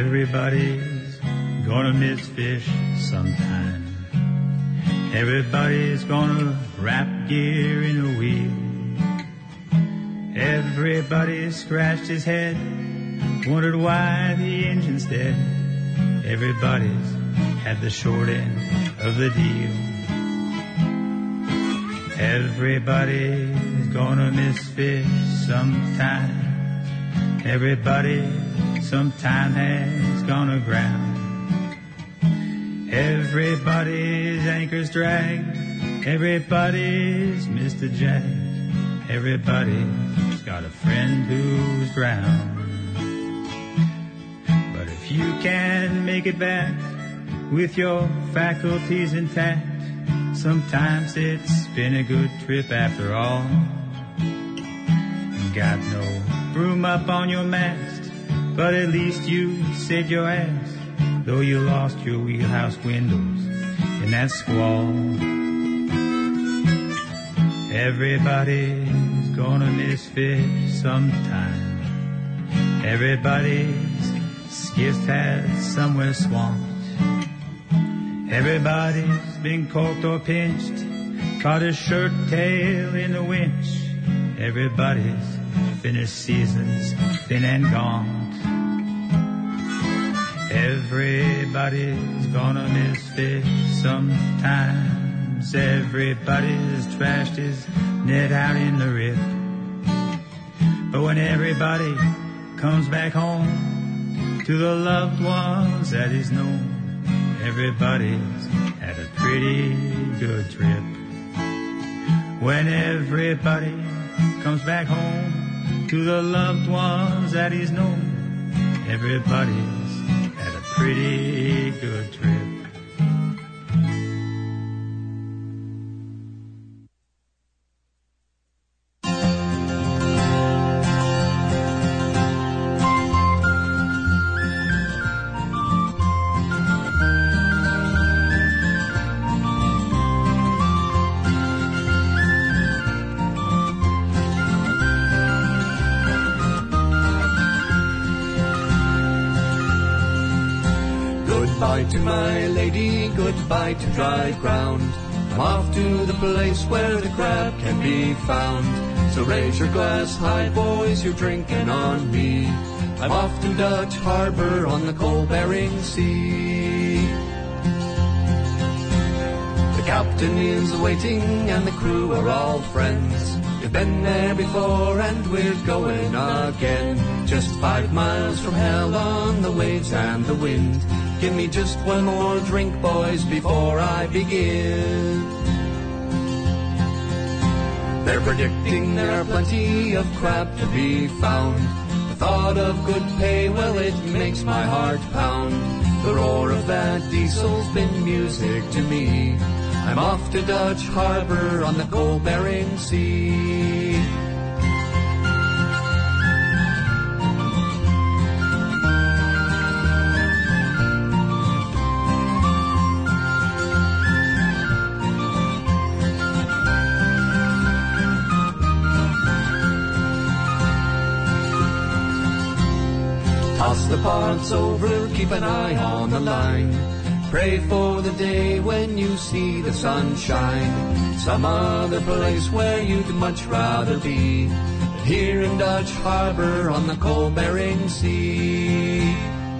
Everybody's gonna miss fish sometime. Everybody's gonna wrap gear in a wheel. Everybody scratched his head, wondered why the engine's dead. Everybody's had the short end of the deal. Everybody's gonna miss fish sometime. Everybody sometime has gone aground. Everybody's anchor's dragged. Everybody's missed a jag. Everybody's got a friend who's drowned. But if you can make it back with your faculties intact, sometimes it's been a good trip after all. Got no broom up on your mast, but at least you saved your ass, though you lost your wheelhouse windows in that squall. Everybody's gonna miss fish sometime. Everybody's skiff's had somewhere swamped. Everybody's been corked or pinched, caught a shirt tail in the winch. Everybody's finished seasons thin and gaunt. Everybody's gonna miss fish sometimes. Everybody's trashed his net out in the rip. But when everybody comes back home to the loved ones that he's known, everybody's had a pretty good trip. When everybody comes back home to the loved ones that he's known, everybody's had a pretty good trip. Goodbye to my lady, goodbye to dry ground. I'm off to the place where the crab can be found. So raise your glass high, boys, you're drinking on me. I'm off to Dutch Harbor on the coal-bearing sea. The captain is waiting and the crew are all friends. We've been there before and we're going again. Just 5 miles from hell on the waves and the wind. Give me just one more drink, boys, before I begin. They're predicting there are plenty of crab to be found. The thought of good pay, well, it makes my heart pound. The roar of that diesel's been music to me. I'm off to Dutch Harbor on the coal-bearing sea. Toss the pots over, keep an eye on the line. Pray for the day when you see the sun shine. Some other place where you'd much rather be than here in Dutch Harbor on the coal-bearing sea.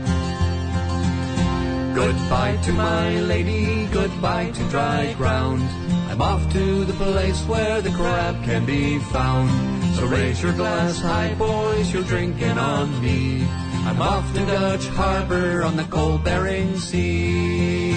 Goodbye to my lady, goodbye to dry ground. I'm off to the place where the crab can be found. So raise your glass high, boys, you're drinking on me. I'm off to Dutch Harbor on the coal-bearing sea.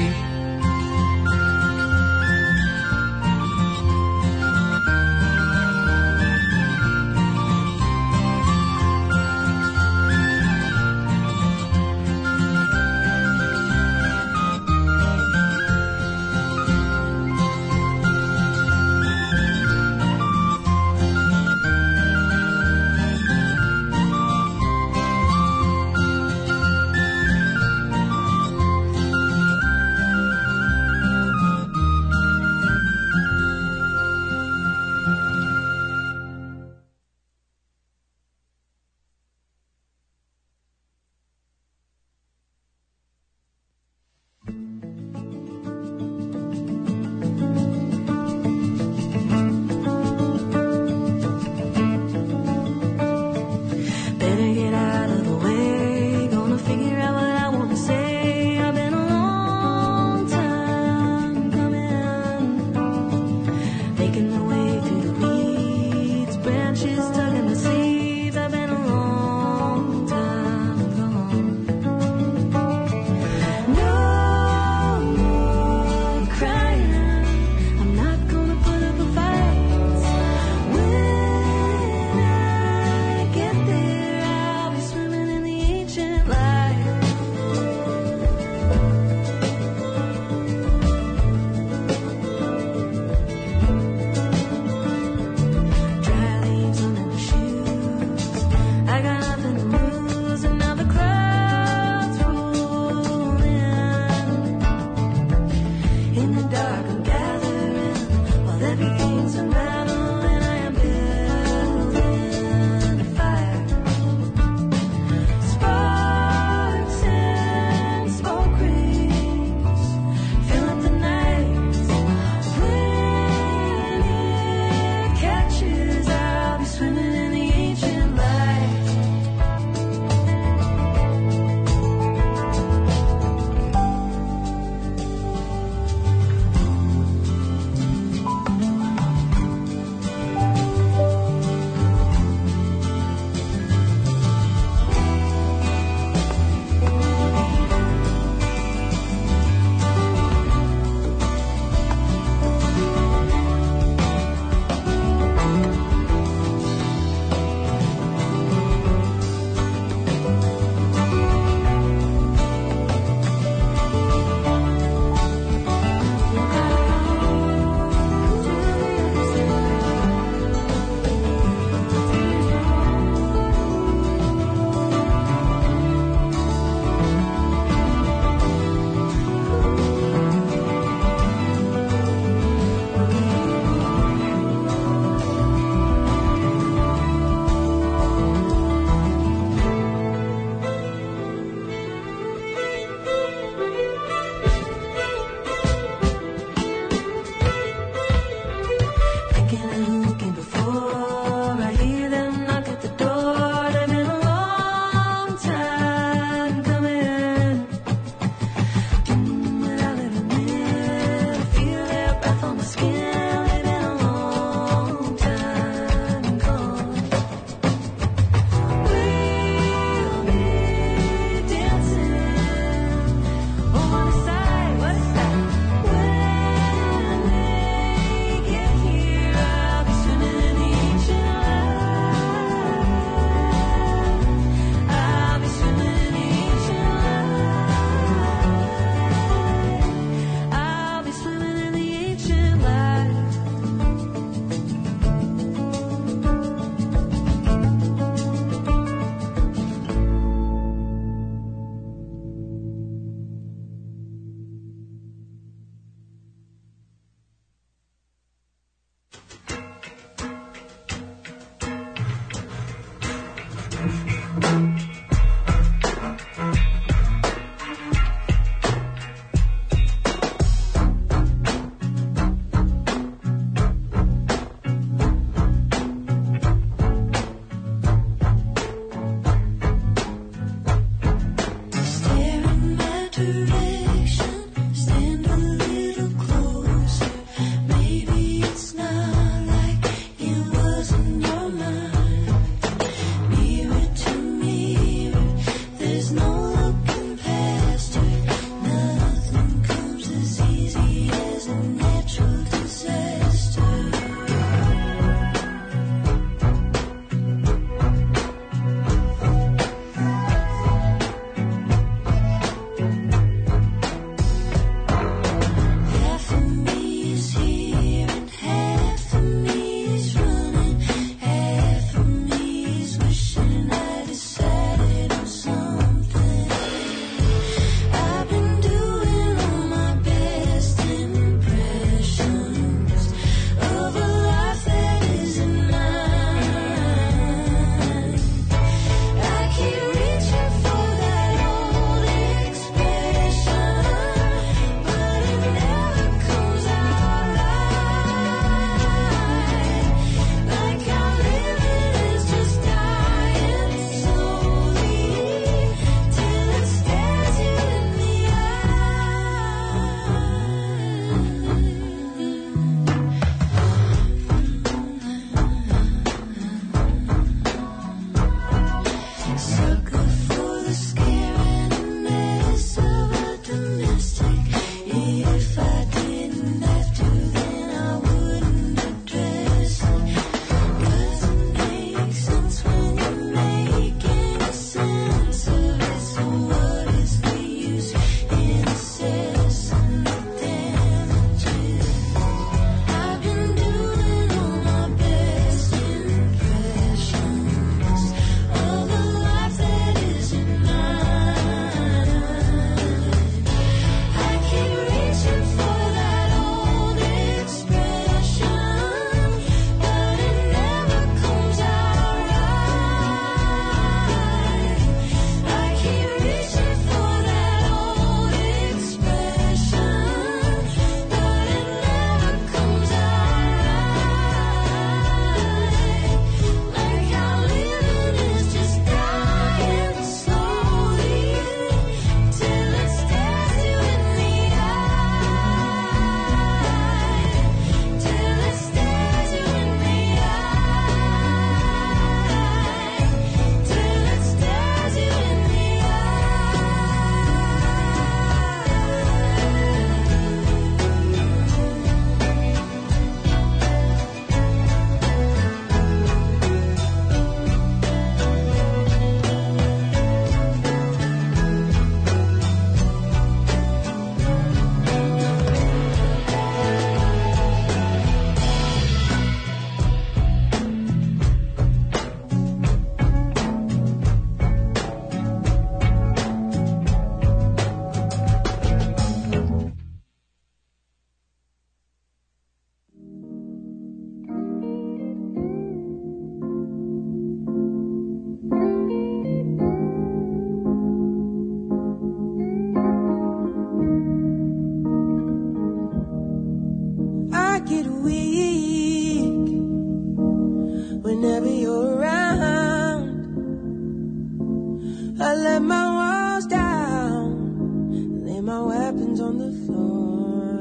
I let my walls down, lay my weapons on the floor.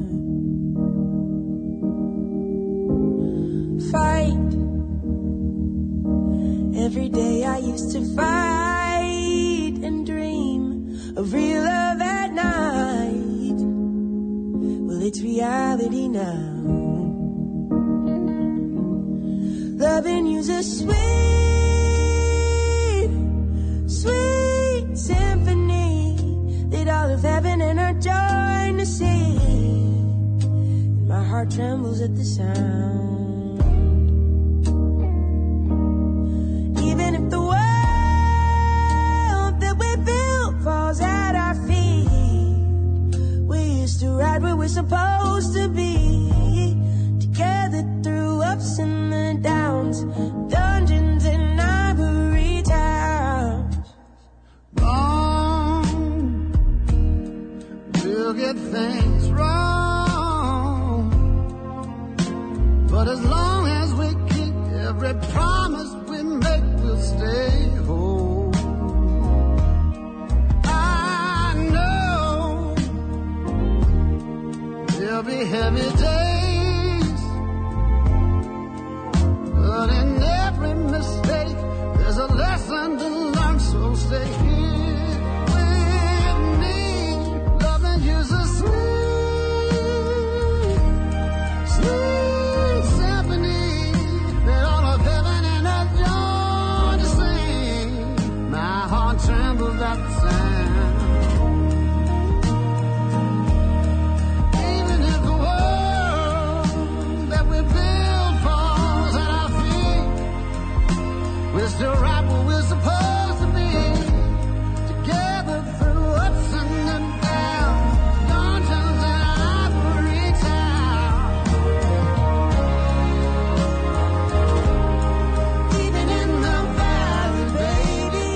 Fight. Every day I used to fight and dream of real love at night. Well, it's reality now. Loving you's a sweet, sweet symphony that all of heaven and earth join to sing. And my heart trembles at the sound. Even if the world that we built falls at our feet, we used to ride where we're supposed to be, together through ups and the downs, dungeons and ivory towns. Wrong, we'll get things wrong, but as long as we keep every promise we make, we'll stay whole. I know there'll be heavy days, but in every mistake there's a lesson to learn, so stay here with me. Loving you's a sweet, sweet symphony that all of heaven and earth join to sing. My heart trembles at the sound. Even if the world that we build falls at our feet, we're still right where we're supposed to be, together through ups and downs, dungeons and ivory towns. Even in the valley, baby,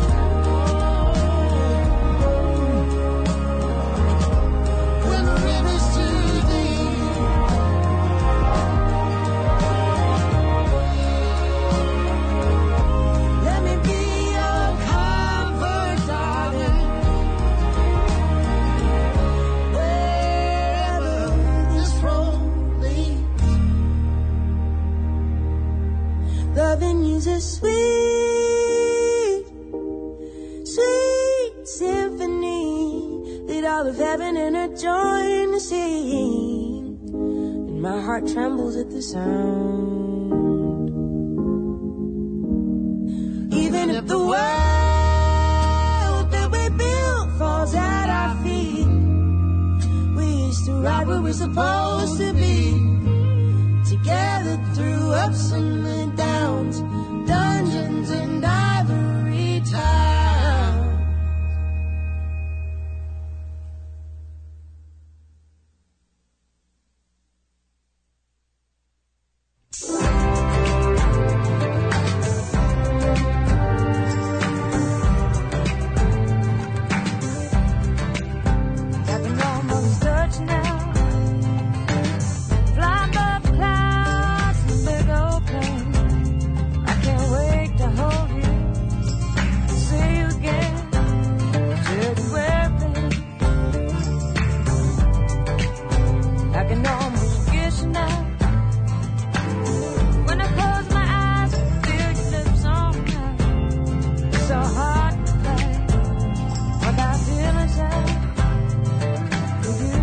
when the river's too deep, let me be your comfort, darling. Wherever this road leads, Loving you's a sweet, sweet symphony that all of heaven and earth join to sing. And my heart trembles at the sound. Even if the world that we built falls at our feet, we used to ride where we're supposed to be, together through ups and the downs, dungeons and ivory towns. I can almost touch now, fly above clouds in big open. I can't wait to hold you, see you again, tell you everything. I can almost kiss you now. When I close my eyes, I feel your lips on mine. It's so hard to play without feeling sad with you.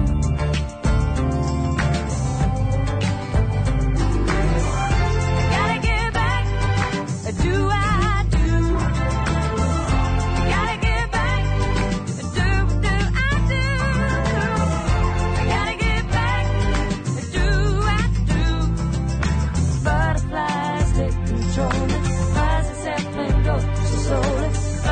Gotta get back, do I do? Gotta get back, do I do? I gotta get back, do I do? Butterflies take control, flies this airplane goes so slowly.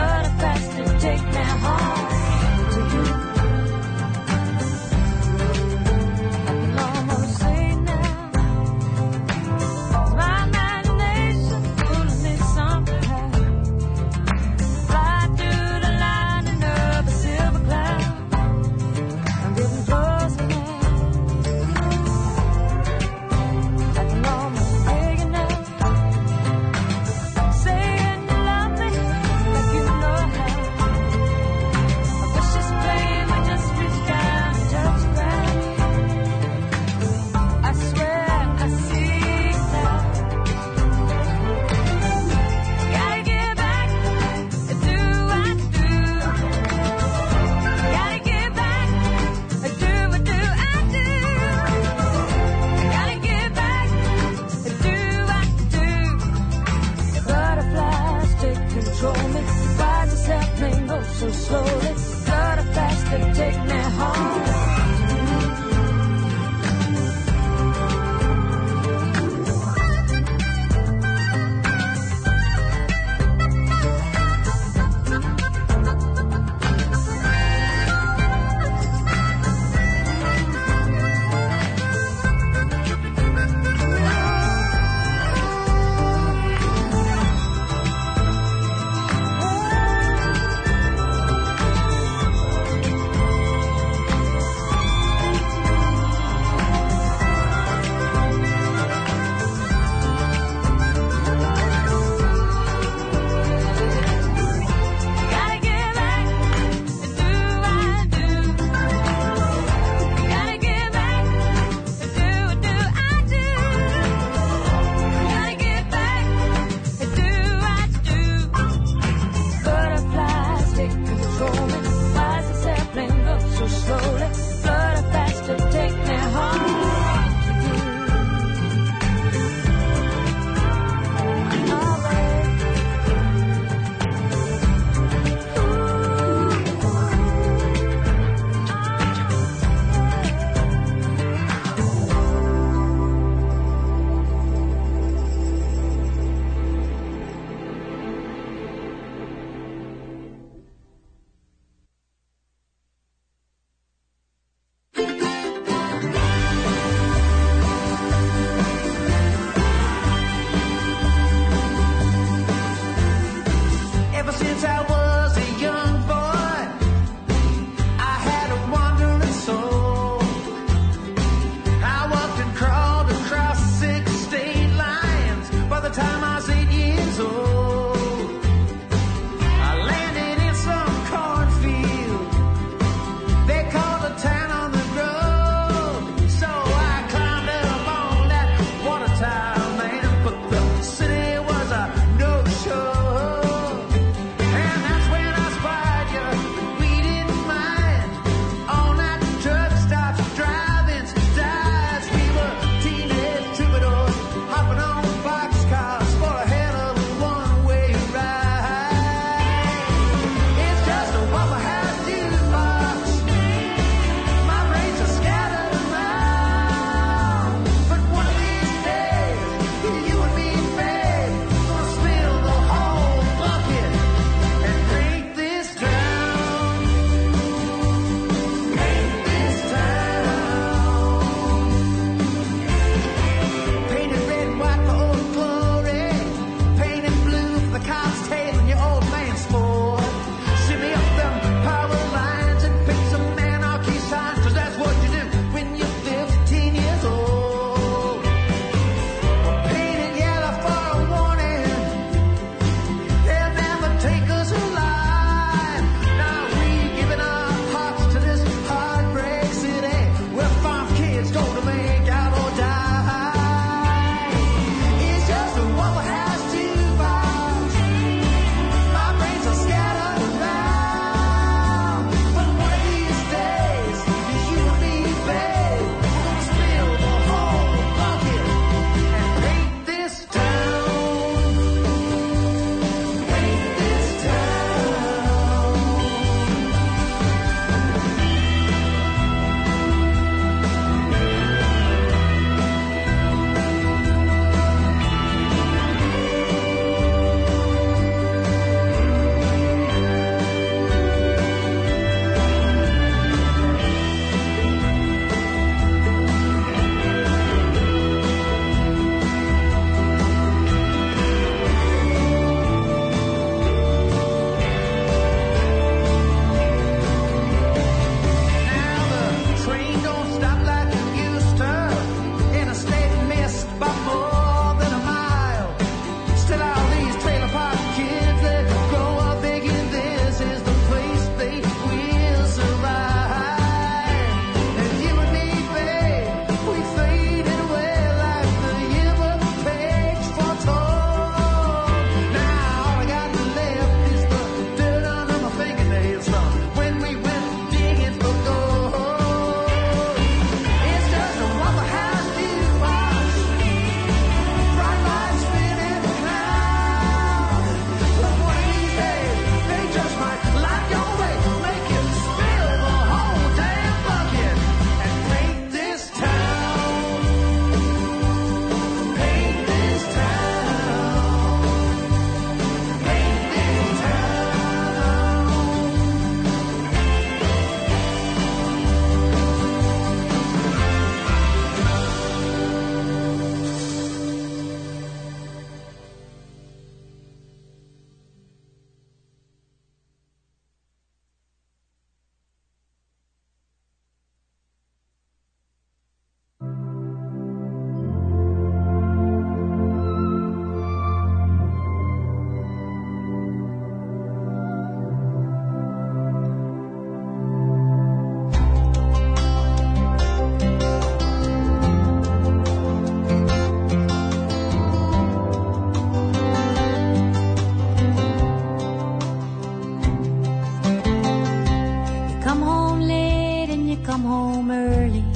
come home early.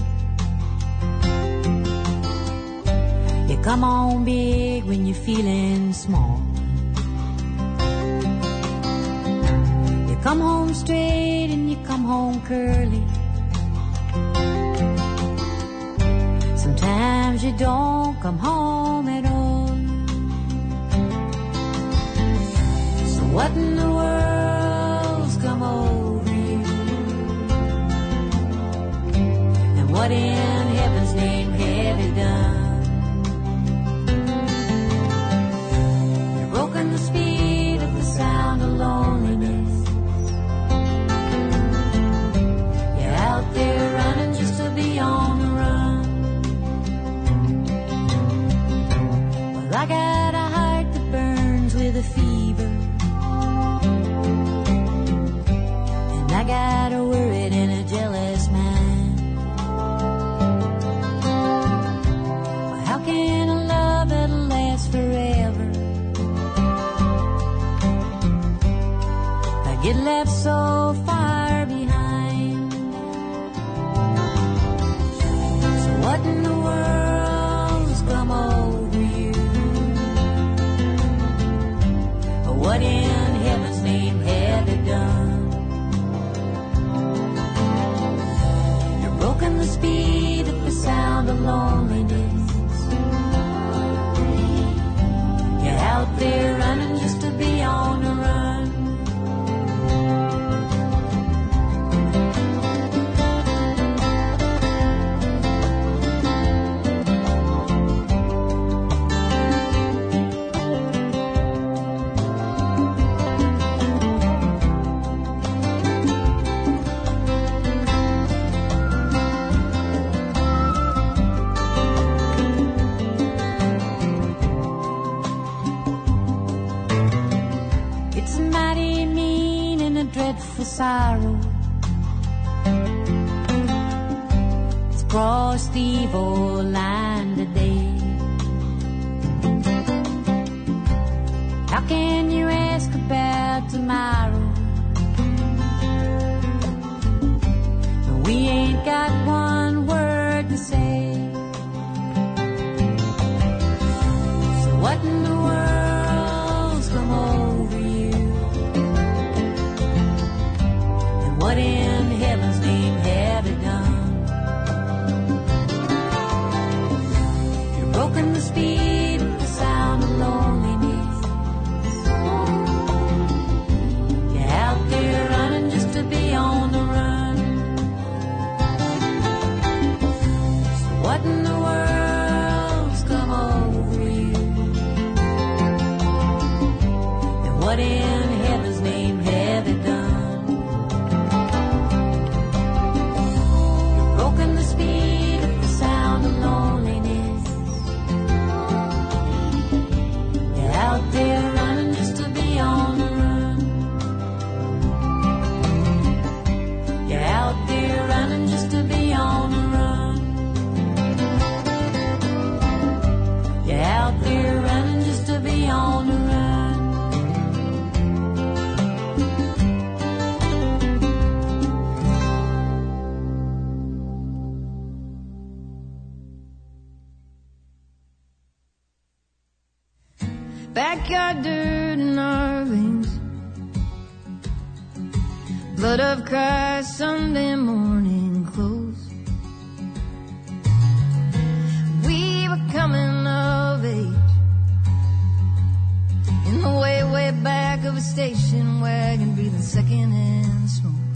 You come home big when you're feeling small. You come home straight and you come home curly. Sometimes you don't come home at all. So what in the world's come over you? And what in heaven's name have you done? You've broken the speed of the sound of loneliness. You're out there running just to be on the run. Well, I got a heart that burns with a fever, and I got a worried and a jealous mind. Well, how can a love that'll last forever get left so far behind? So what in the world's come over you? What in heaven's name have you done? You're broken the speed of the sound of loneliness. You're out there running just to be on the run. Sorrow, it's crossed the evil line today. How can you ask about tomorrow? We ain't got one word to say. So what in the world's come over you? What in heaven's name have you done? You've broken the speed of the sound of loneliness. You're out there running just to be on the run. So what in the world's come over you? And what in heaven's name have you done? Speed of the sound of loneliness. You're out there running just to be on the run. You're out there running just to be on the run. You're out there running just to be on the run. Backyard dirt in our veins, blood of Christ, Sunday morning clothes. We were coming of age in the way, way back of a station wagon, breathing second-hand smoke.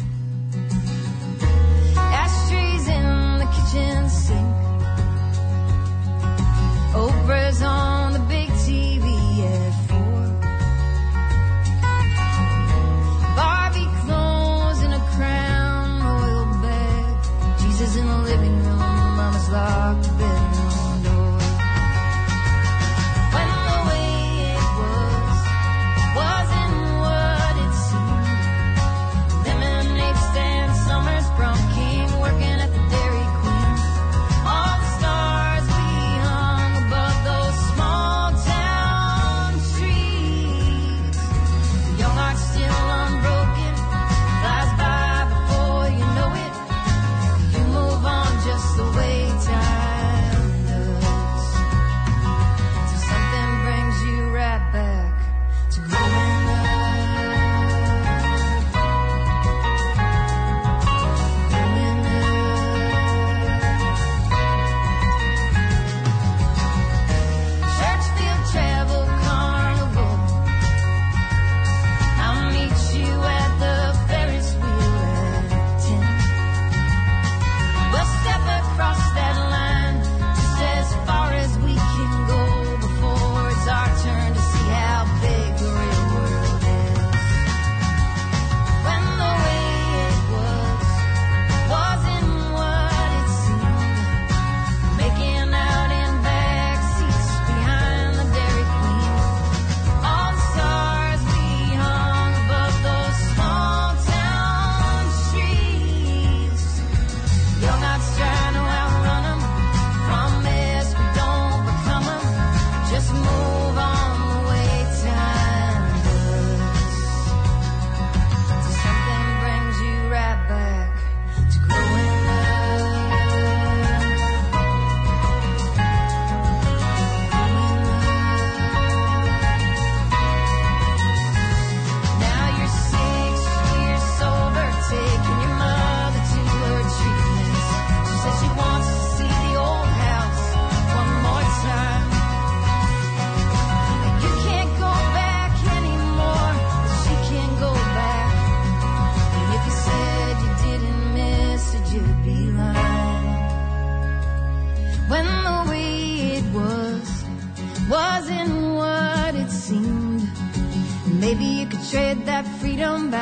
Ashtrays in the kitchen sink, Oprah's on the big TV at 4. Barbie clothes in a crown royal bag, Jesus in the living room, Mama's locked the bedroom door. When the way it wasn't what it seemed. Lemonade stand, Summers, prom king, working at the Dairy Queen.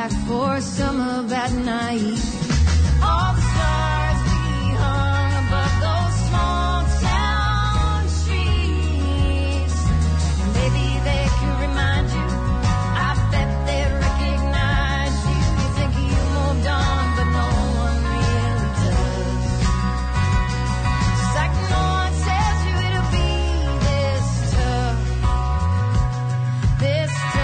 back for some of that night. All the stars we hung above those small town streets, maybe they could remind you. I bet they recognize you. You think you moved on, but no one really does. Just like no one tells you it'll be this tough, this tough.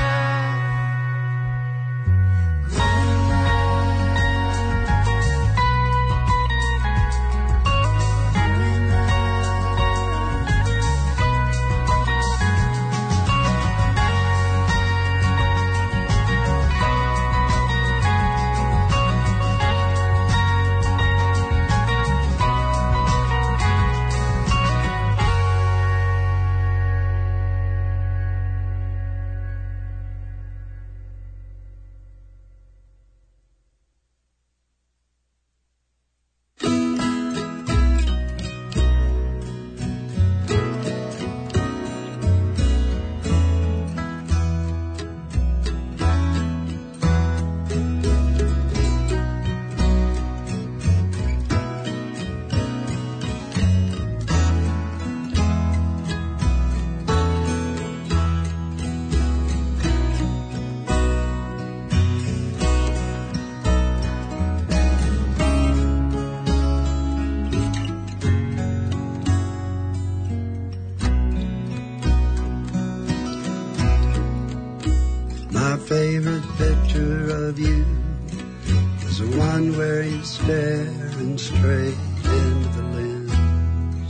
Favorite picture of you is the one where you staring straight into the lens.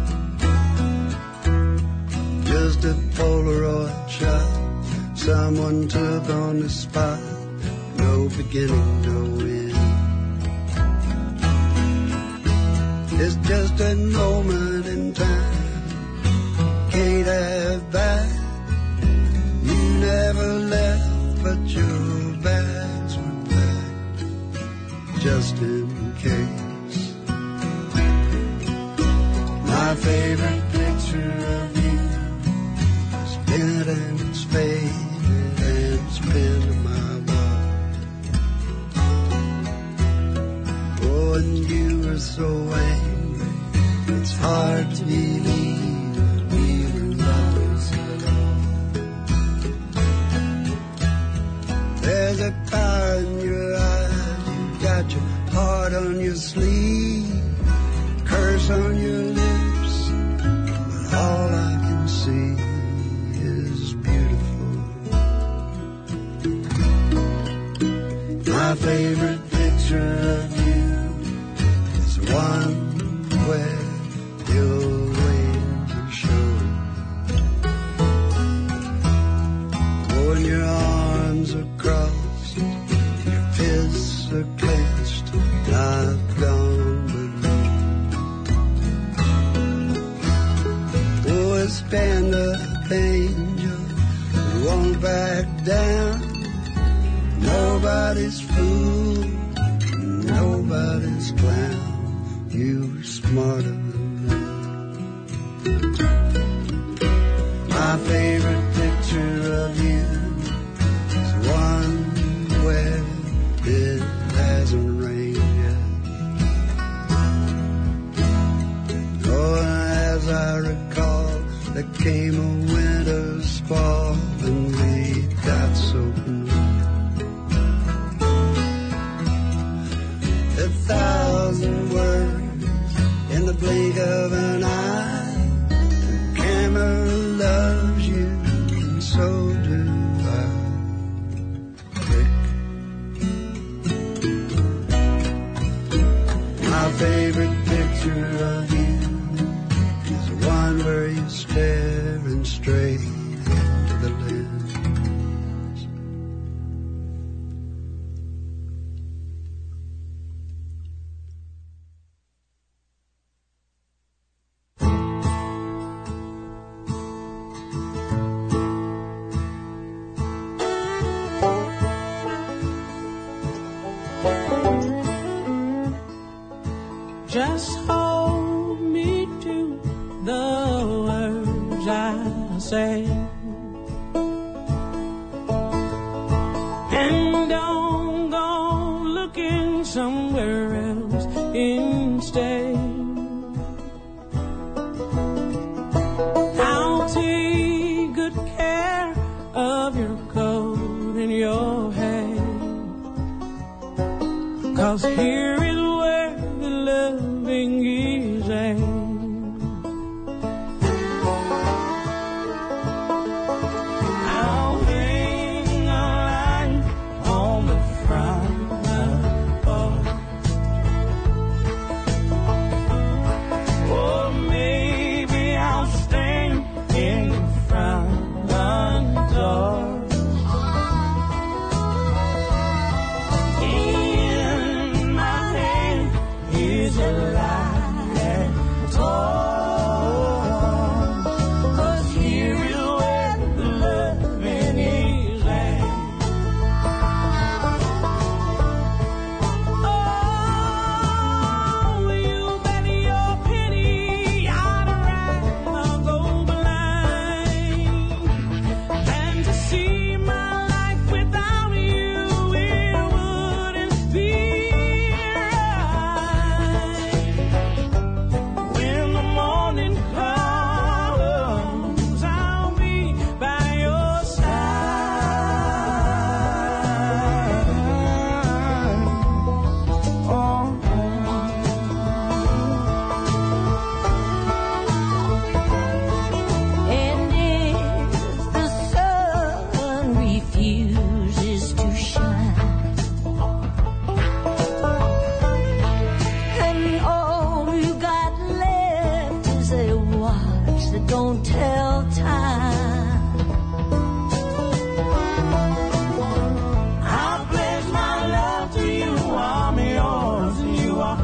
Just a Polaroid shot someone took on the spot, no beginning, no end. It's just a moment in time, can't have back. You never left, but your bags were packed, just in case. My favorite picture of you is bent and it's faded and it's pinned to my wall. Oh, and you were so angry, it's hard to believe we were lovers at all. There's a fire in your eyes, you got your heart on your sleeve, curse on your lips, but all I can see is beautiful. My favorite picture of you is the one where your wings are showing. Oh, and your arms are crossed, your fists are clenched, I've gone blue. Oh, a stand-up angel who won't back down. Nobody's fool, nobody's clown. You're smarter than me. My favorite picture of you is one where it hasn't rained yet. Oh, as I recall, there came a winter squall and we got soaking wet. 1,000 words in the blink of an eye. The camera loves you and so do I. My favorite picture of you is the one where you're staring straight into the lens. Just hold me to the words I say, and don't somewhere else instead. I'll take good care of your coat and your hair, 'cause here is where the loving is at. I'll hang a light on the front porch. Or maybe I'll stand in the front door. In my hand is a light torch, 'cause here is where the loving is at. Oh, you bet your penny I'd rather go blind than to see my life without you. It wouldn't be right. When the morning comes, I'll be by your side. Oh. And if the sun refuses to shine, and all you got left is a watch that don't tell time, I pledge my love to you. I'm yours and you are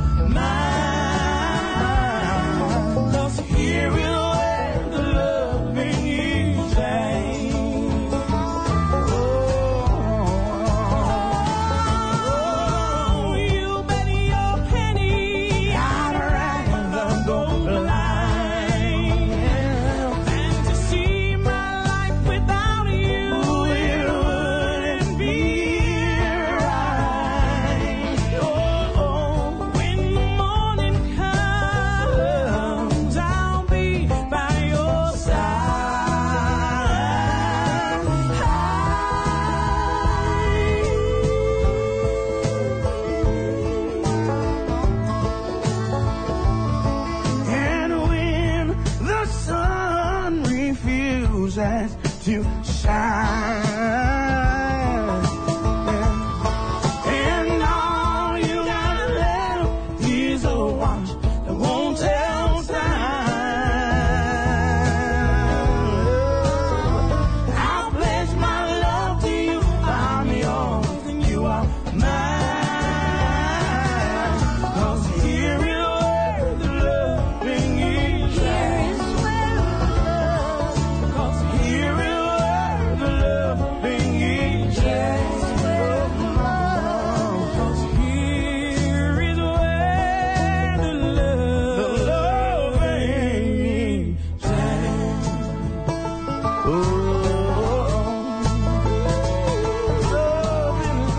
mine. 'Cause here is where the loving is at. Oh, you bet your penny I'd rather go blind than to see my life without you. It wouldn't be right. Oh, when the morning comes, I'll be by your side. And when the sun refuses to shine, and all you got left is a watch that won't tell time, I'll pledge my love to you. I'm yours and you are mine. 'Cause here is where the loving is at. 'Cause here is where the loving is at. 'Cause here is where the loving is at. Oh, loving is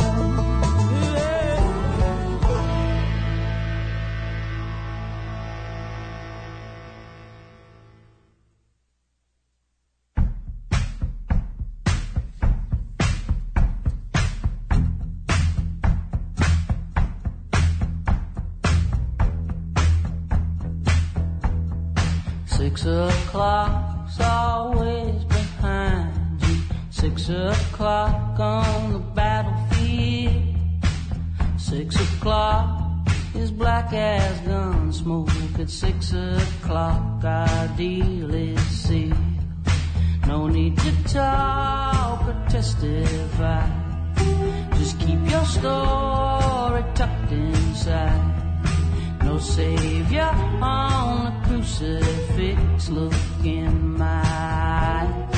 Six o'clock's always behind you. 6 o'clock on the battlefield. 6 o'clock is black as gun smoke. At 6 o'clock our deal is sealed. No need to talk or testify. Just keep your story tucked inside. No savior on the crucifix. Look in my eyes.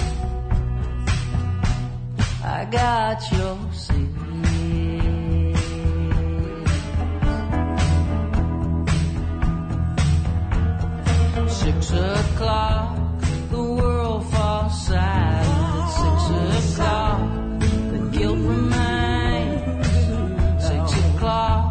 I got your seal. 6 o'clock, the world falls silent. 6 o'clock, the guilt remains. 6 o'clock,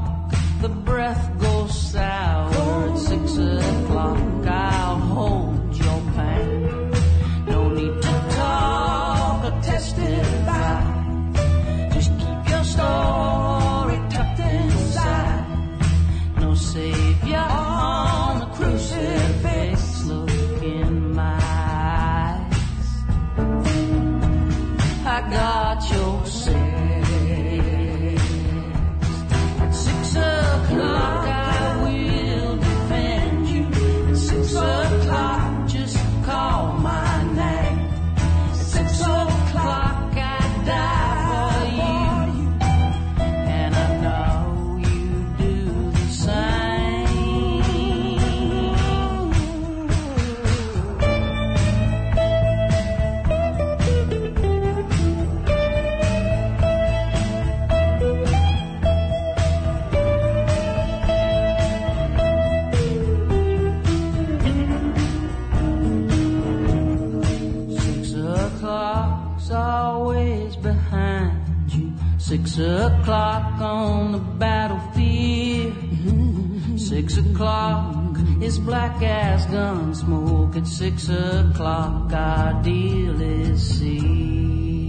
6 o'clock on the battlefield. 6 o'clock is black as gun smoke. At 6 o'clock our deal is sealed.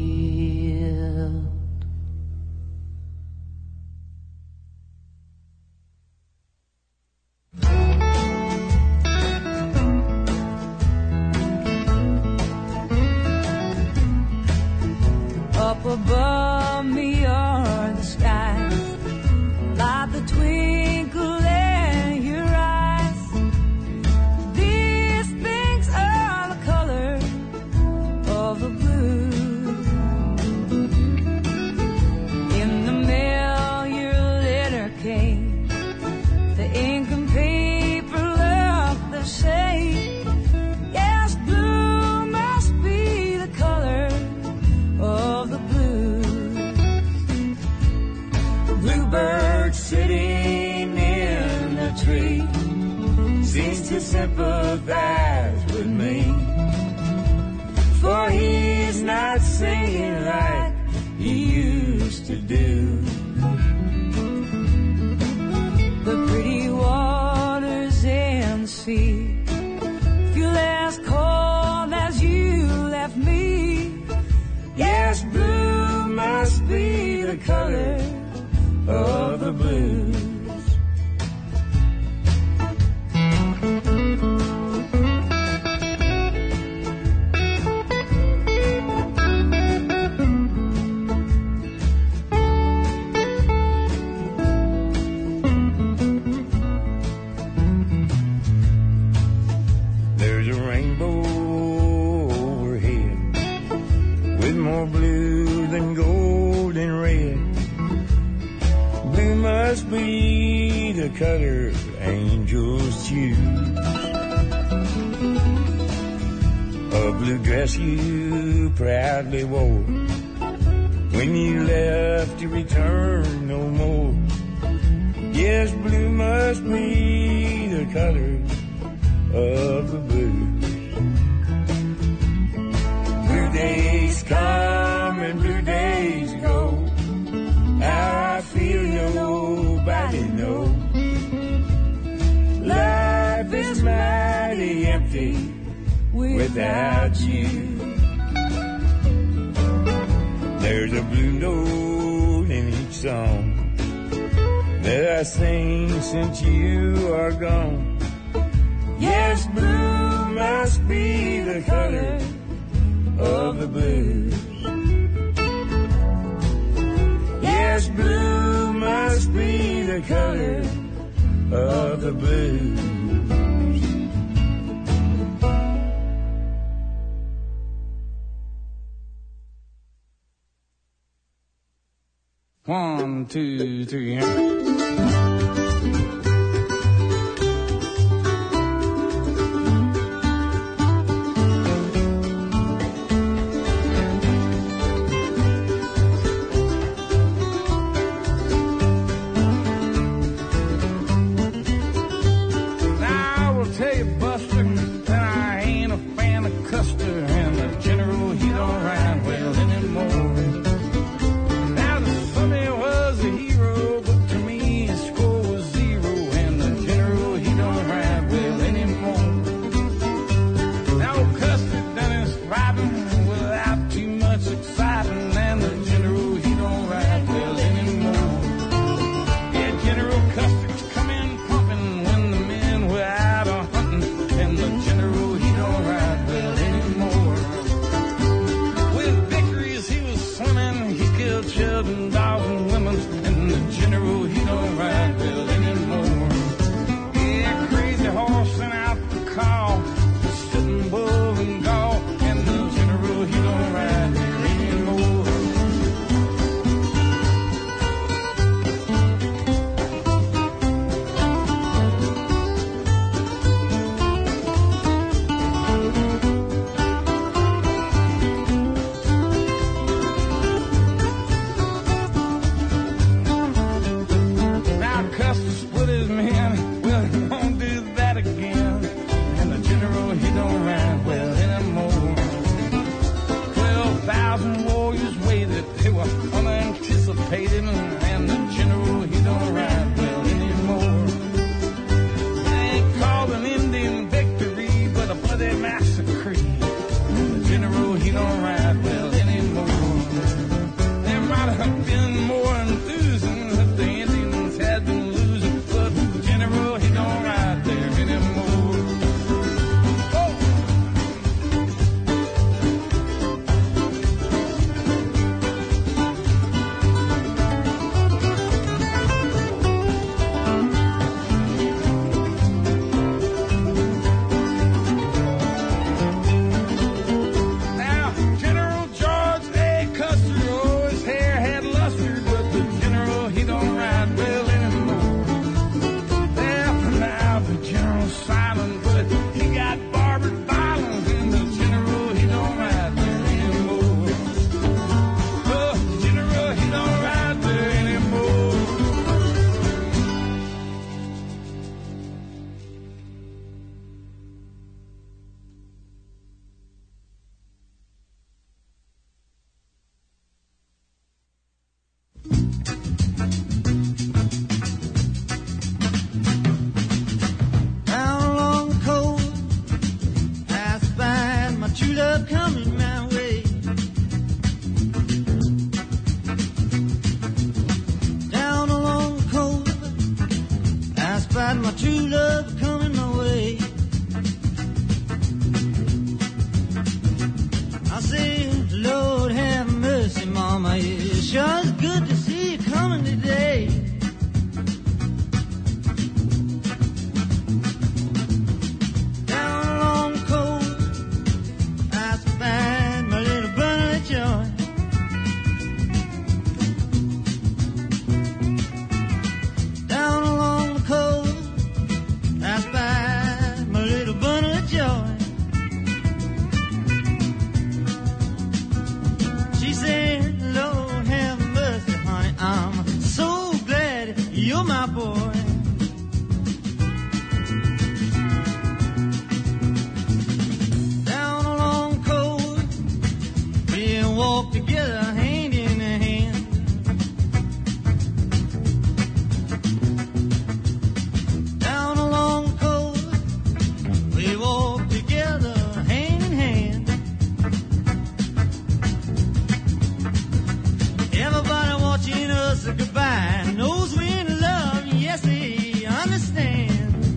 Up above me are the skies, like the twinkle in your eyes. These things are the color of the blue. In the mail your letter came, the ink and paper look the same. Yes, blue must be the color of the bluebird sitting in a tree seems to sympathize with me, for he's not singing like he used to do. The pretty waters and the sea feel as cold as you left me. Yes, blue must be the color of the blues. There's a rainbow overhead with more blue than gold and red. Blue must be the color angels choose. A blue dress you proudly wore when you left to return no more. Yes, blue must be the color of the blues. Blue days come and blue days go. How I feel nobody knows. Life is mighty empty without you. There's a blue note in each song that I sing since you are gone. Yes, blue must be the color of the blues. Yes, blue must be the color of the blues. One, two, three. Now, the Sunday was a hero, but to me, it's true love coming my way. I say, Lord have mercy, Mama, it sure is good to see you coming today. Down along the coast, I spied my little bundle of joy. Down along the coast, I spied my little bundle of joy. She said, Lord have mercy, honey, I'm so glad you're my boy. Down along the coast, we walk together hand in hand. Down along the coast, we walk together hand in hand. Everybody watching us goodbye knows we're in love, yes, they understand.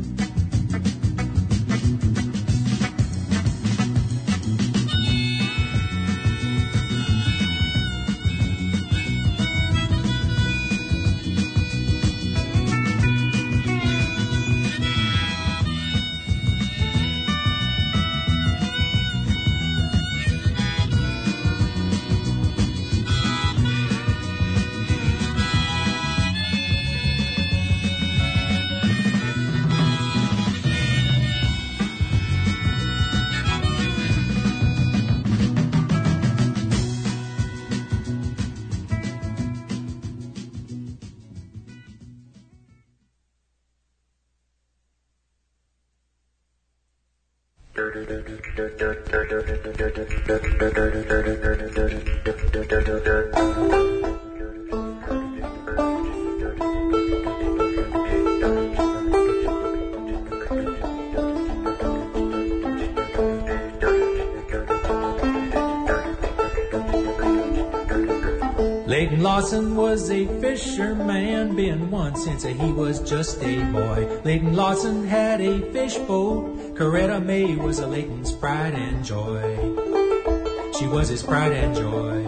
Leighton Lawson was a fisherman, been one since he was just a boy. Leighton Lawson had a fish boat. Coretta May was a Leighton's pride and joy. She was his pride and joy.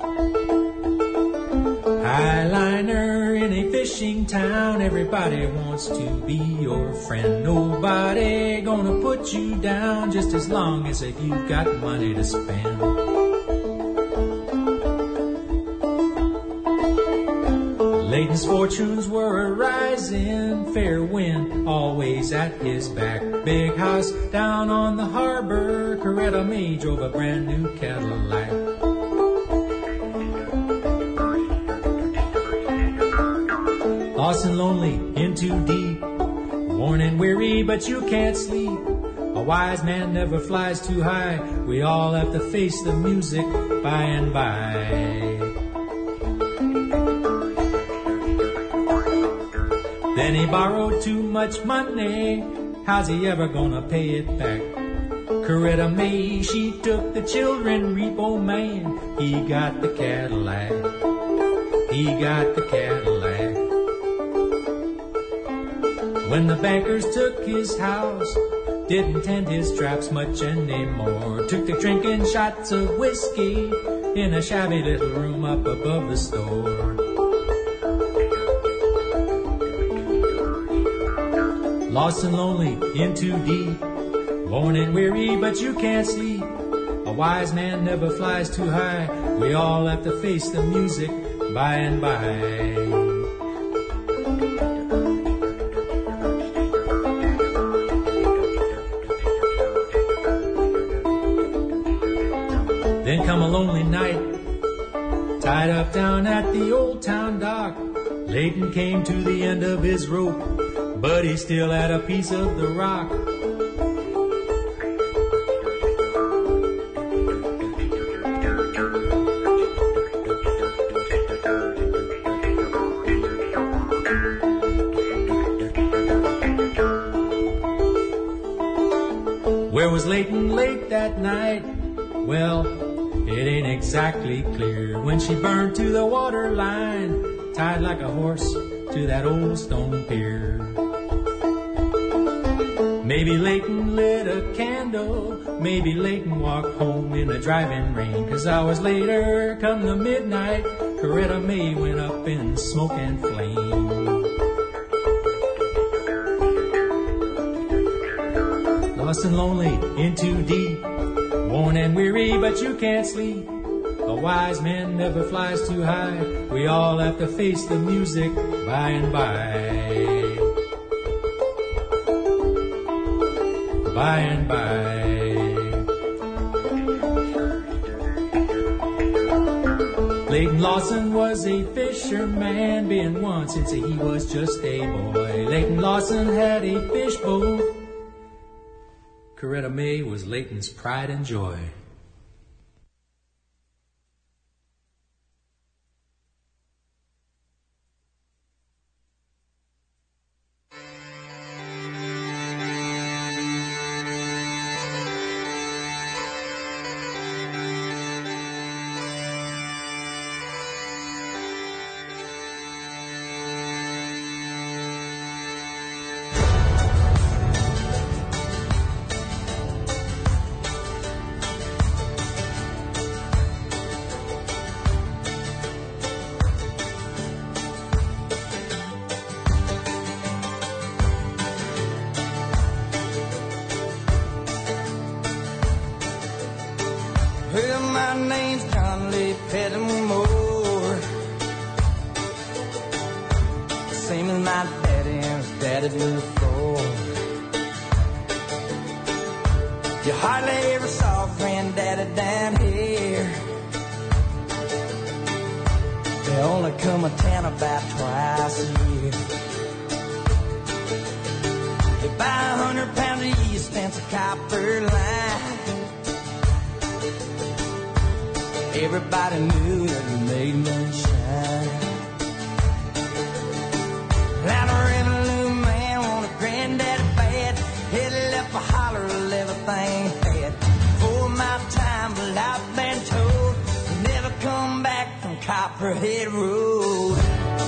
Highliner in a fishing town, everybody wants to be your friend. Nobody gonna put you down just as long as you've got money to spend. Leighton's fortunes were a-rising, fair wind always at his back. Big house down on the harbor, Coretta May drove a brand new Cadillac. Lost and lonely, in too deep, worn and weary, but you can't sleep. A wise man never flies too high, we all have to face the music by and by. Then he borrowed too much money, how's he ever gonna pay it back? Coretta May, she took the children, Repo Man, he got the Cadillac. He got the Cadillac. When the bankers took his house, didn't tend his traps much anymore. Took to drinking shots of whiskey in a shabby little room up above the store. Lost and lonely, in too deep, worn and weary, but you can't sleep. A wise man never flies too high, we all have to face the music by and by. Then come a lonely night, tied up down at the old town dock. Leighton came to the end of his rope, but he still had a piece of the rock. Where was Leighton late that night? Well, it ain't exactly clear. When she burned to the water line, tied like a horse to that old stone pier. Maybe Leighton lit a candle, maybe Leighton walked home in the driving rain. 'Cause hours later, come the midnight, Coretta May went up in smoke and flame. Lost and lonely, in too deep, worn and weary, but you can't sleep. A wise man never flies too high. We all have to face the music by and by. By and by. Leighton Lawson was a fisherman, been one since he was just a boy. Leighton Lawson had a fish boat. Coretta May was Leighton's pride and joy. Well, my name's John Lee Pettimore, same as my daddy and his daddy before. You hardly ever saw Granddaddy down here. They only come to town about twice a year. They buy 100 pounds of yeast and a copper line. Everybody knew that we made moonshine. Now the revenue man wanted Granddaddy bad. He left a holler of everything he had. For my time, but I've been told never come back from Copperhead Road.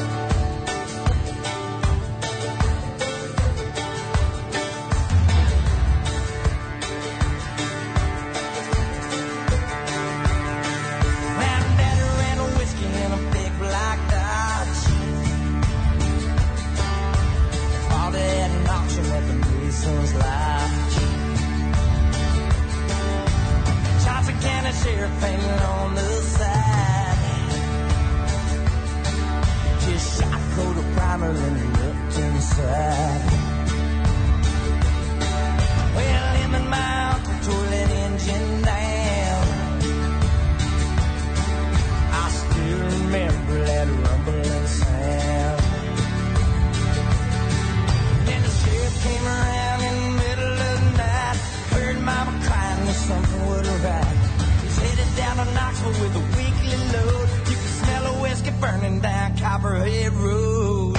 Sheriff painted on the side. Just shot a coat of primer and looked inside. Well, him and my uncle tore that engine down. I still remember that rumbling sound. Then the sheriff came around in the middle of the night. Heard mama crying that something wasn't right. Headed down to Knoxville with a weekly load. You can smell a whiskey burning down Copperhead Road.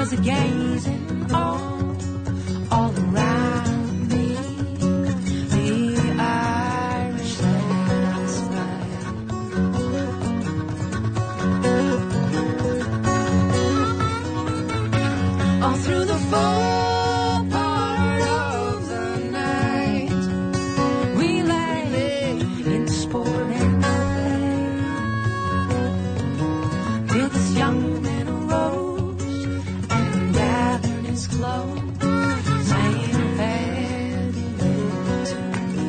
was a gazing all around me. The Irish last night. All through the full part of the night, we lay in sport and play. Till this young man arose and gathered his clothes, saying, "Fare thee well to me."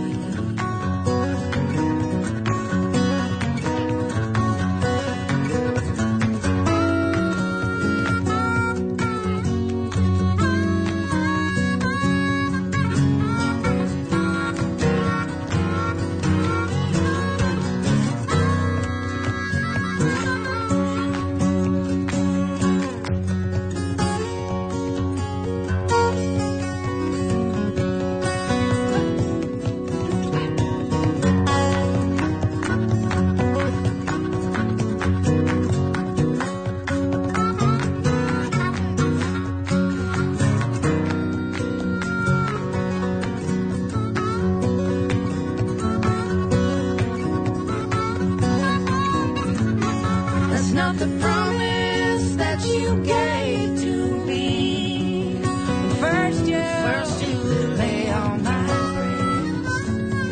That's not the promise that you gave to me. First you lay on my breast.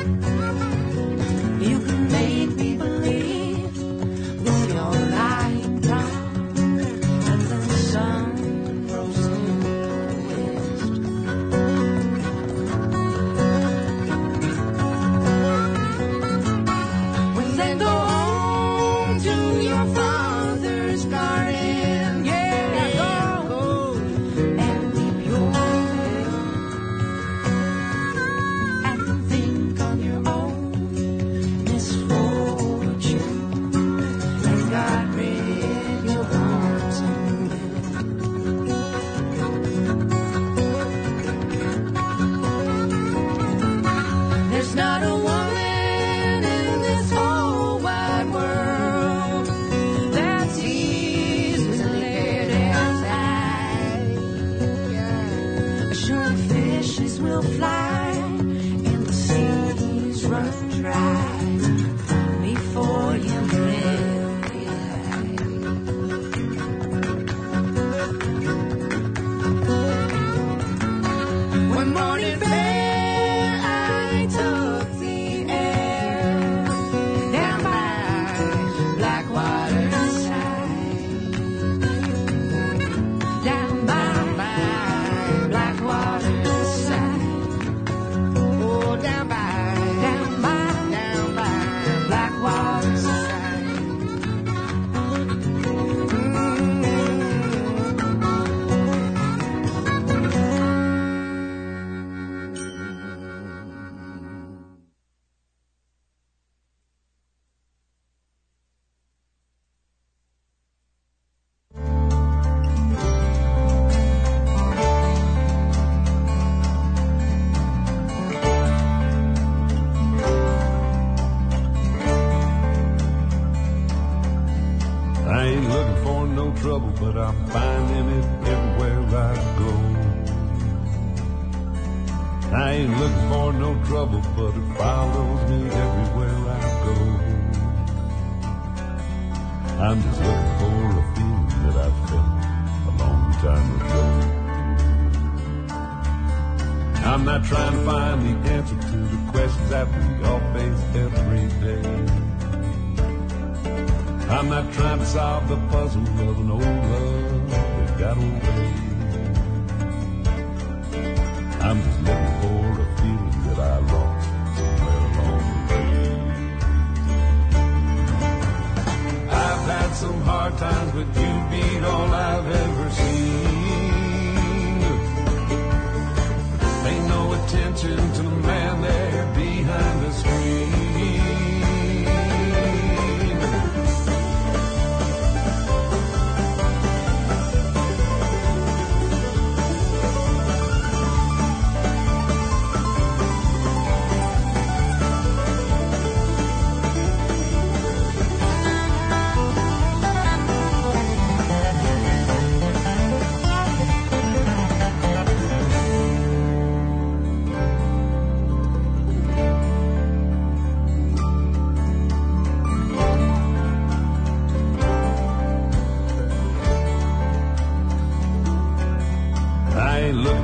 You can make me believe with your light gone and the sun rose in the west. Well, then go home to your father's garden. Yeah, go and weep your fill, and think on your own misfortune, and God rid your arms and will. There's not a woman in this whole wide world that's easily desire. Sure, fishes will fly and the seas run dry before you realize. One morning fair, I took the air down by Blackwater side. Down by Blackwater side. Oh, down by Blackwater side. I ain't looking for no trouble, but I'm finding it everywhere I go. I ain't looking for no trouble, but it follows me everywhere I go. I'm just looking for a feeling that I felt a long time ago. I'm not trying to find the answer to the questions that we all face every day. I'm not trying to solve the puzzle of an old love that got away. I'm just looking for a feeling that I lost somewhere along the way. I've had some hard times, but you beat all I've ever seen. Ain't no attention to the man there behind the screen.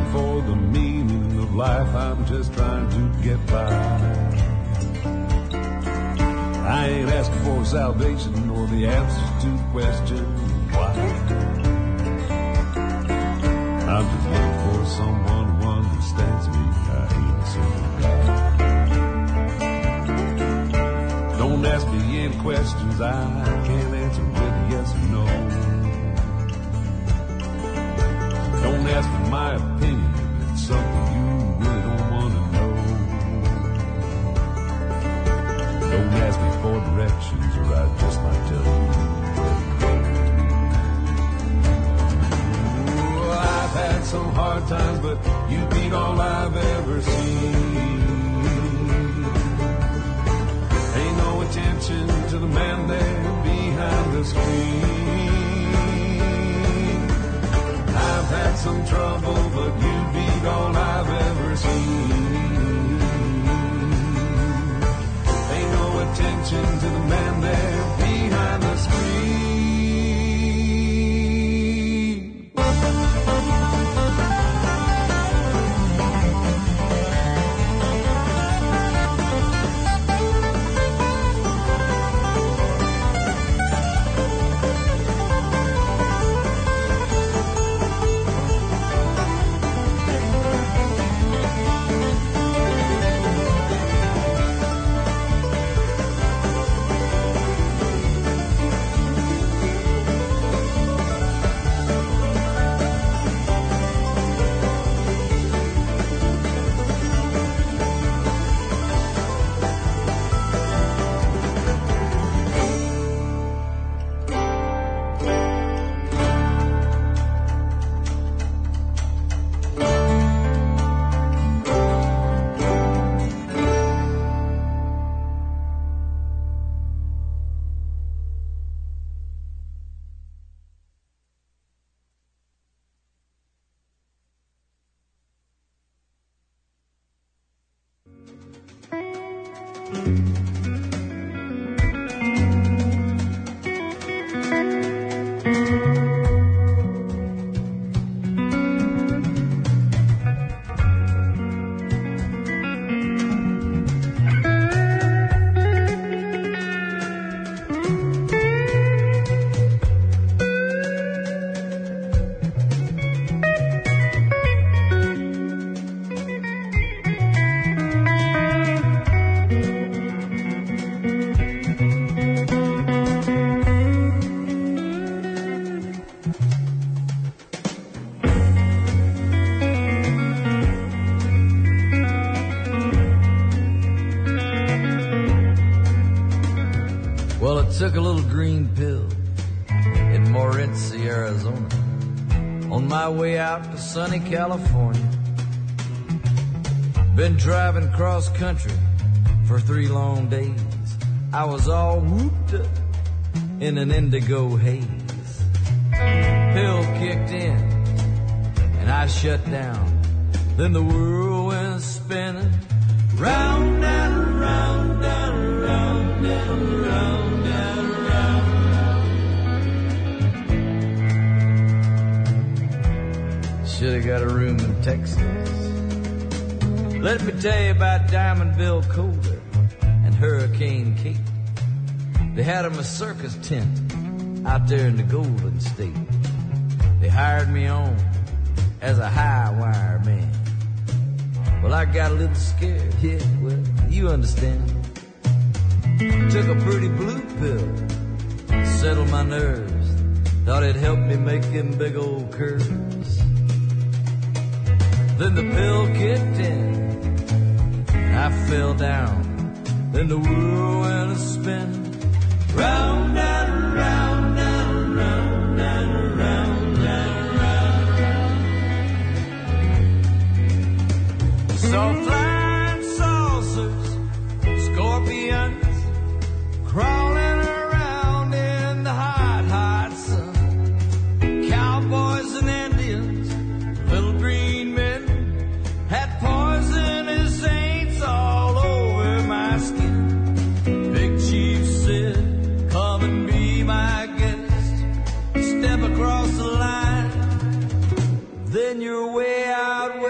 for the meaning of life. I'm just trying to get by. I ain't asking for salvation or the answers to question why. I'm just looking for someone who understands me. I ain't a simple guy. Don't ask me any questions I can't answer with a yes or no. Don't ask for my opinion if it's something you really don't want to know. Don't ask me for directions or I just might tell you where to go. Ooh, I've had some hard times, but you beat all I've ever seen. Ain't no attention to the man there behind the screen. I've had some trouble, but you beat all I've ever seen. Ain't no attention to the man there behind the screen. Took a little green pill in Morenci, Arizona, on my way out to sunny California. Been driving cross country for 3 long days. I was all whooped up in an indigo haze. Pill kicked in and I shut down. Then the world went spinning round and around and around and around. Should've got a room in Texas. Let me tell you about Diamond Bill Coulter and Hurricane Kate. They had 'em a circus tent out there in the Golden State. They hired me on as a high wire man. Well, I got a little scared. Yeah, well, you understand. Took a pretty blue pill to settle my nerves. Thought it'd help me make them big old curves. Then the pill kicked in, and I fell down. Then the world went a-spinning, round and around and around and around and around. Saw flying saucers, scorpions, crawling around in the hot, hot sun. Cowboys and Indians, little green men, had poisonous saints all over my skin. Big Chief said, come and be my guest. Step across the line, then you're way out west.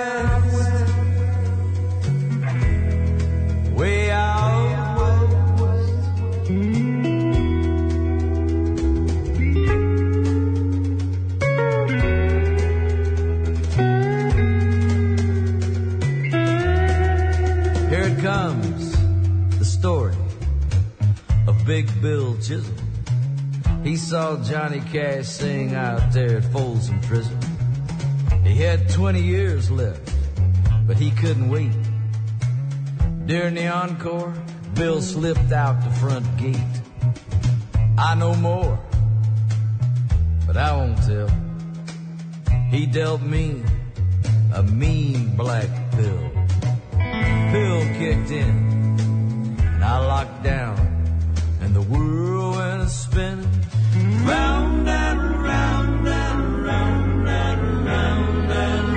Big Bill Chisholm. He saw Johnny Cash sing out there at Folsom Prison. He had 20 years left, but he couldn't wait. During the encore, Bill slipped out the front gate. I know more, but I won't tell. He dealt me a mean black pill. Pill kicked in, and I locked down, and the world went spinning round and round and round and round and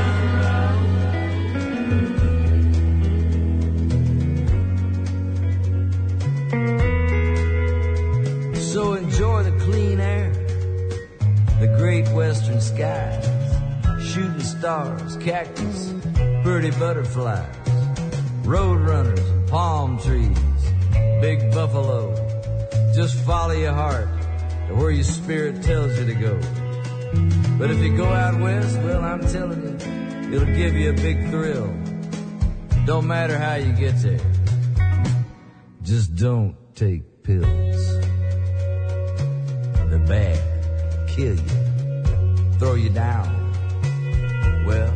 round. So enjoy the clean air, the great western skies, shooting stars, cactus, pretty butterflies, road runners and palm trees, big buffalo. Just follow your heart to where your spirit tells you to go. But if you go out west, well, I'm telling you, it'll give you a big thrill. Don't matter how you get there, just don't take pills. They're bad, kill you, throw you down. Well,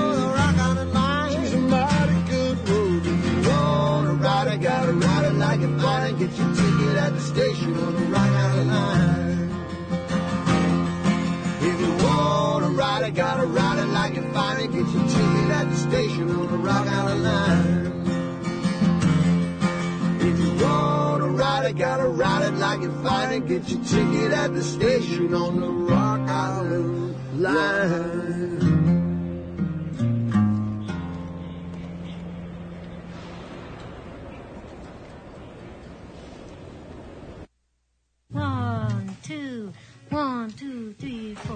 like ticket at the station on the Rock Island Line. If you wanna ride it, gotta ride it like you find it. Get your ticket at the station on the Rock Island Line. One, two, three, four.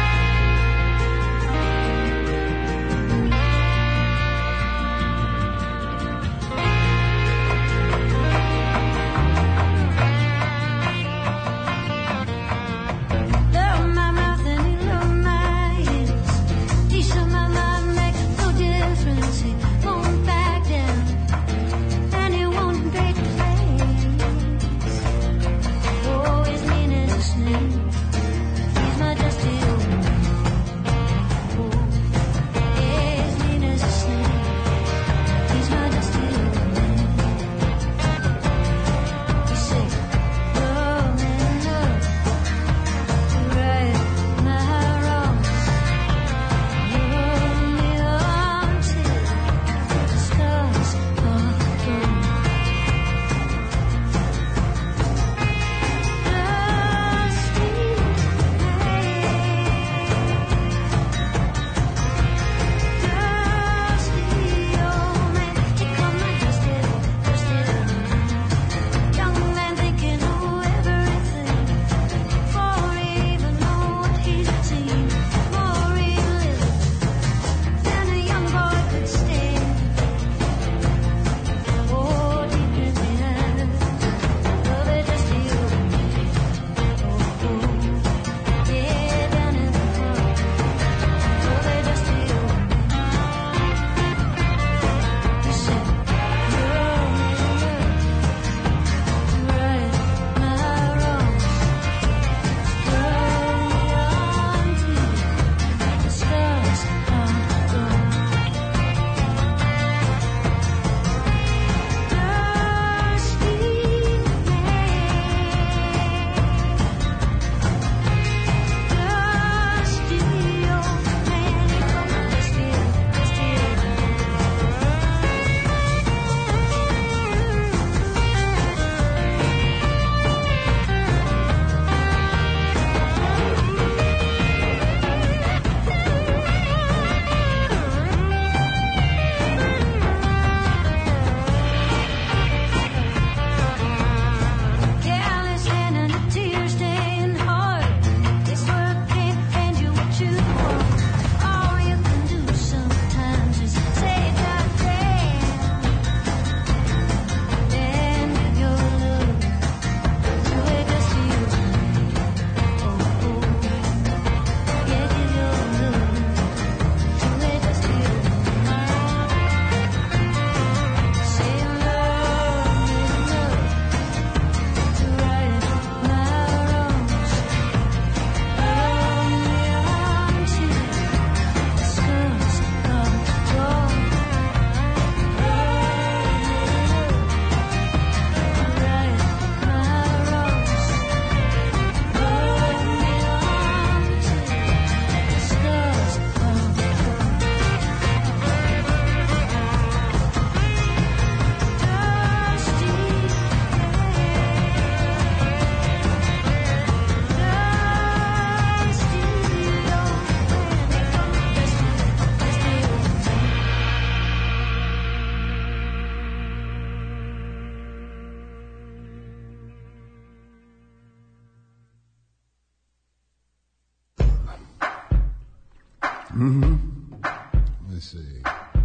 Let's see.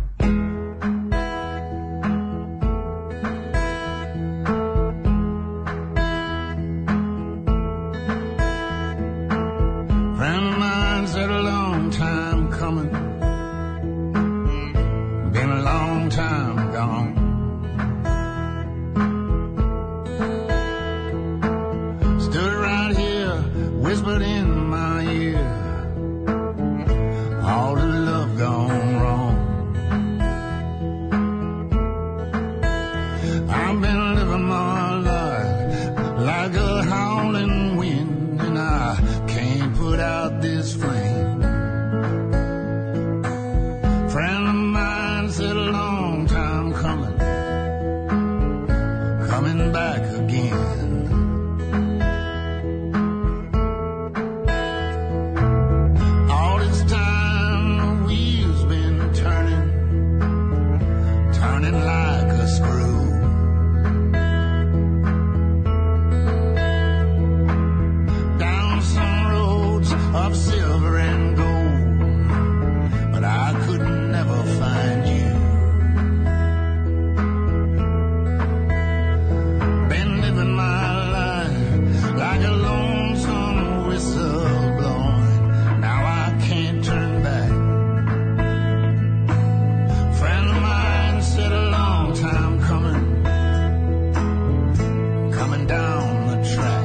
Friend of mine said a long time coming, been a long time gone. Stood right here, whispered in my ear, all the love gone wrong. I've been living my life like a howling wind, and I can't put out this flame. silver and gold, but I could never find you. Been living my life like a lonesome whistle blowing. Now I can't turn back. Friend of mine said a long time coming down the track.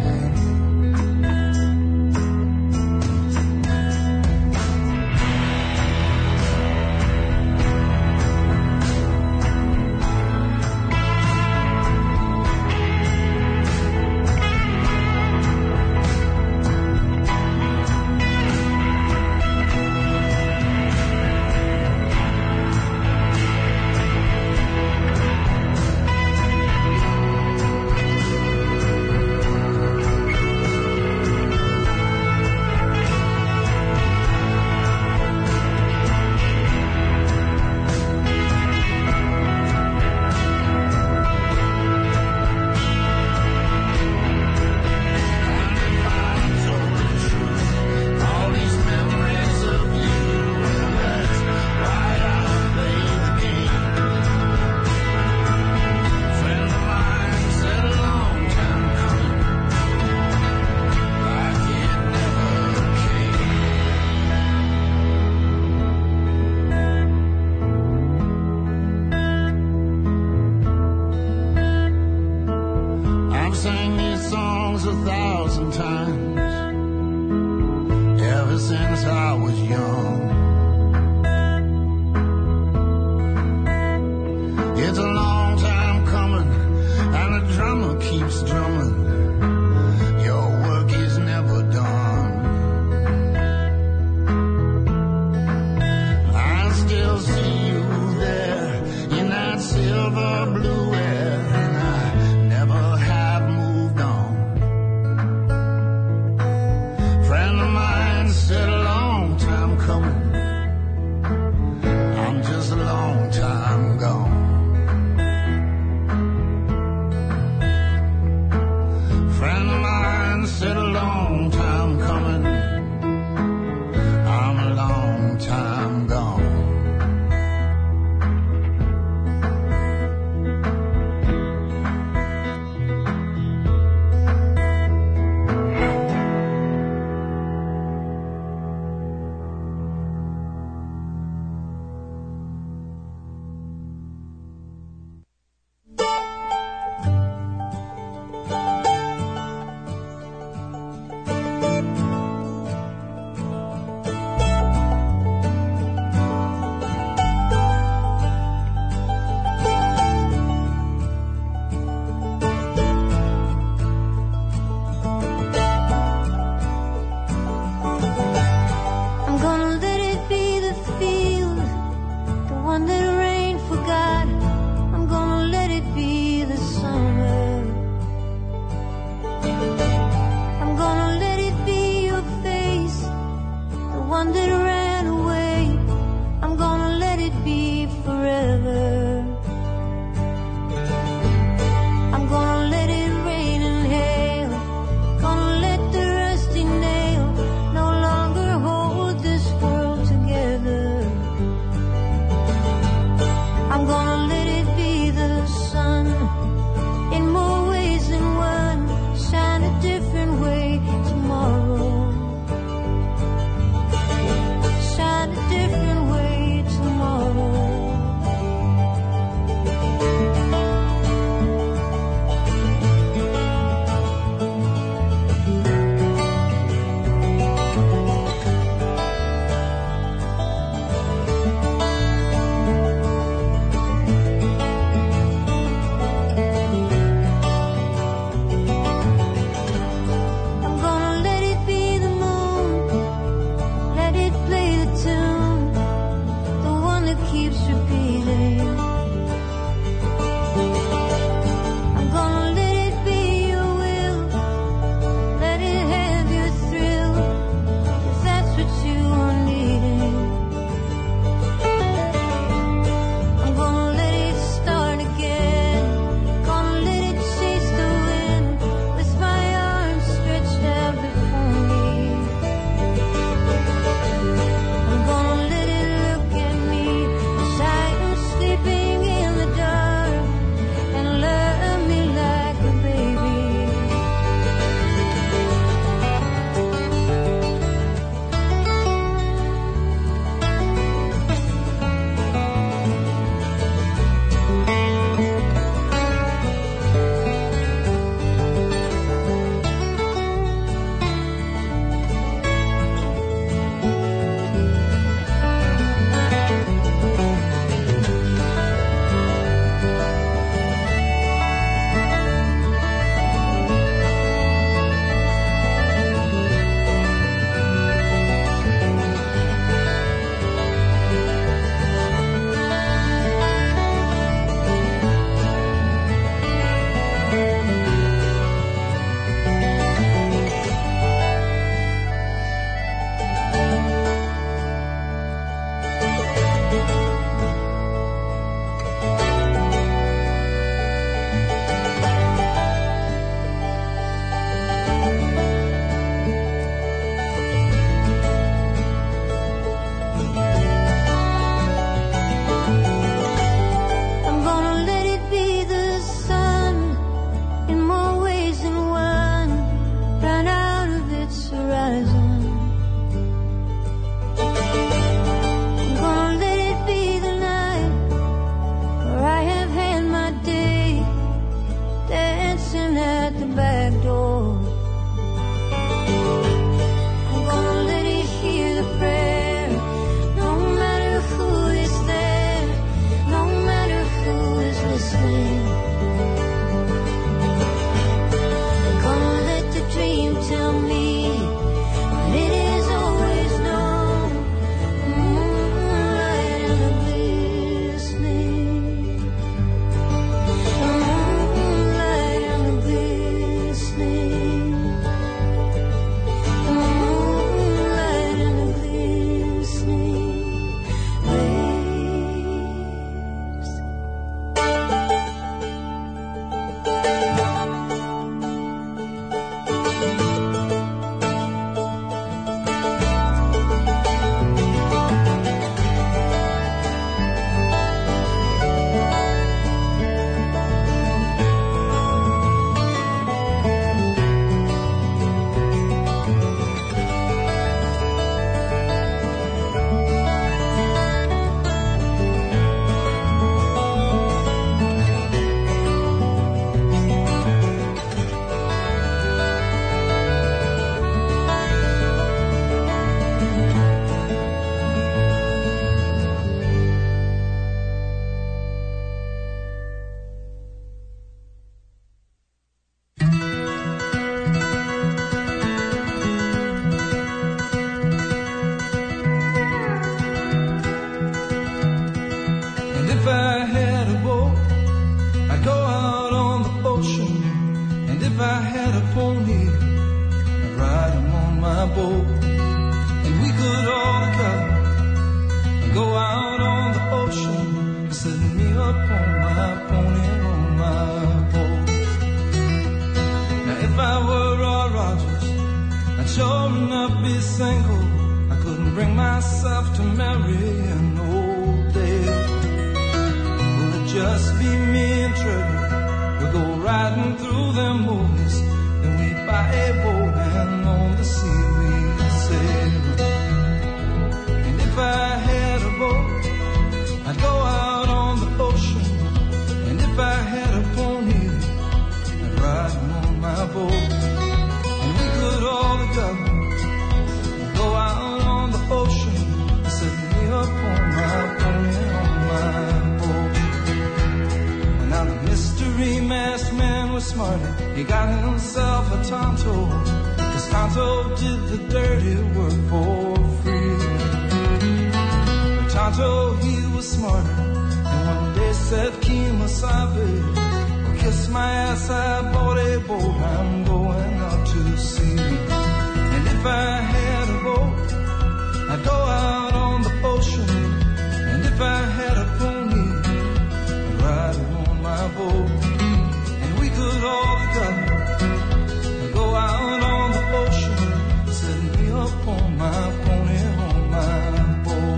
boat, and we could all together go out on the ocean, set me up on my pony on my boat. Now if I were Roy Rogers, I'd sure enough be single. I couldn't bring myself to marry an old dame. Will it just be me and Trevor? We'll go riding through them movies, and we buy a boat and on the sea we sail. And if I had a boat, I'd go out on the ocean, and if I had a pony, I'd ride on my boat, and we could all together go out on the ocean, set me up on my pony on my boat. And now the mystery masked man was smarter. He got himself a Tonto, 'cause Tonto did the dirty work for free. But Tonto, he was smarter, and one day said, Kemosabe, well, kiss my ass, I bought a boat, I'm going out to sea. And if I had a boat, I'd go out on the ocean, and if I had a pony, I'd ride on my boat, and we could all together go out on the ocean, set me up on my pony on my boat.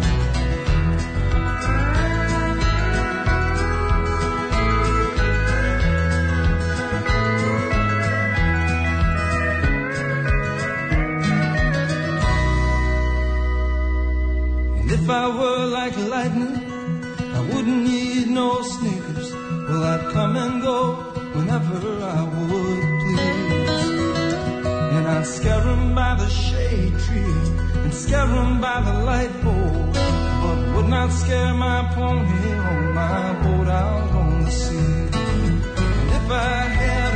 If I were like lightning, I wouldn't need no sneakers. Well, I'd come and go whenever I would please. And I'd scare 'em by the shade tree and scare 'em by the light pole, but would not scare my pony on my boat out on the sea. And if I had